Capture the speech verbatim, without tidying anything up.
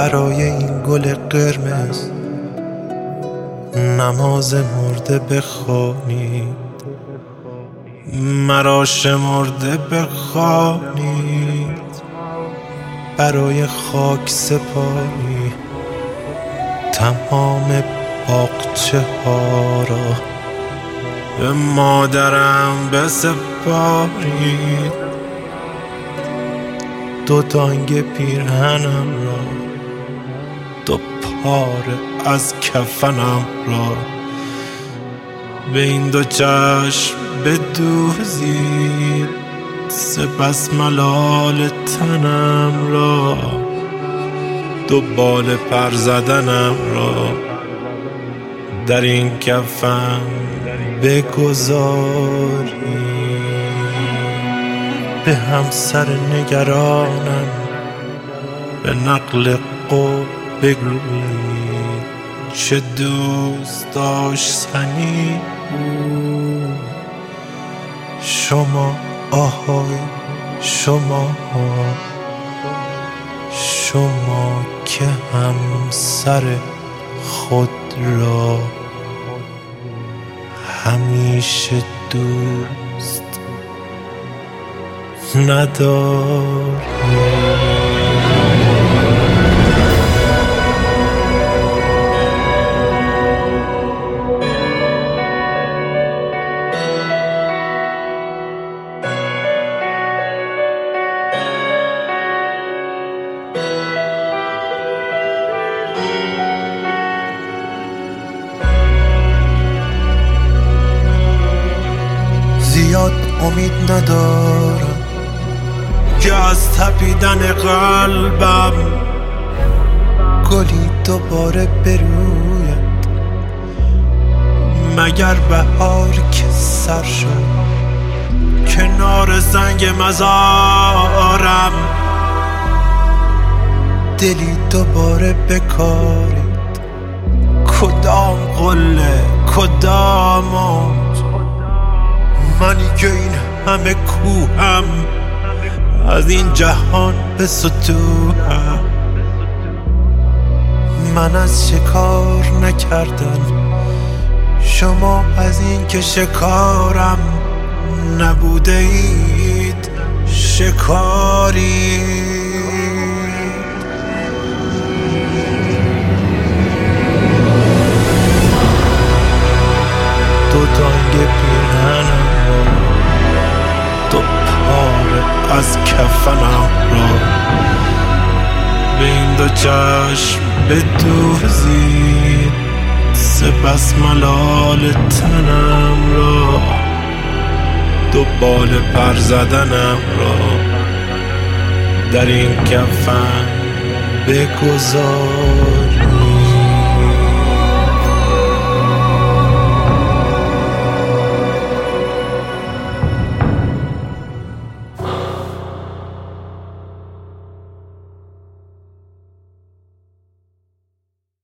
برای این گل قرمز نماز مرده بخوانید، مرا شمرده بخوانید، برای خاک سپاری تمام باغچه ها را به مادرم بسپارید، دو دانگ پیرهنم را، دو پاره از کفنم را به این دو چشم بدوزید، سپس ملال تنم را، دو بال پر زدنم را در این کفن بگذارید، به همسر نگرانم به نقل قول بگویید چه دوست داشتنی بود شما، آهای شما، شما که همسر خود را همیشه دوست نداری. زیاد امید ندارم که از تپیدن قلبم گلی دوباره بروید، مگر بهار که سر شد کنار زنگ مزارم دلی دوباره بکارید، کدام قله کدام موج، منی که این همه کوهم از این جهان به ستوهم، من از شکار نکردم شما از این که شکارم نبوده اید شکاری، دو دانگ پیرهنم را، دو پاره از کفنم را به این دو چشم بدوزید، سپس ملال تنم را، دو بال پر زدنم را در این کفن بگذارید.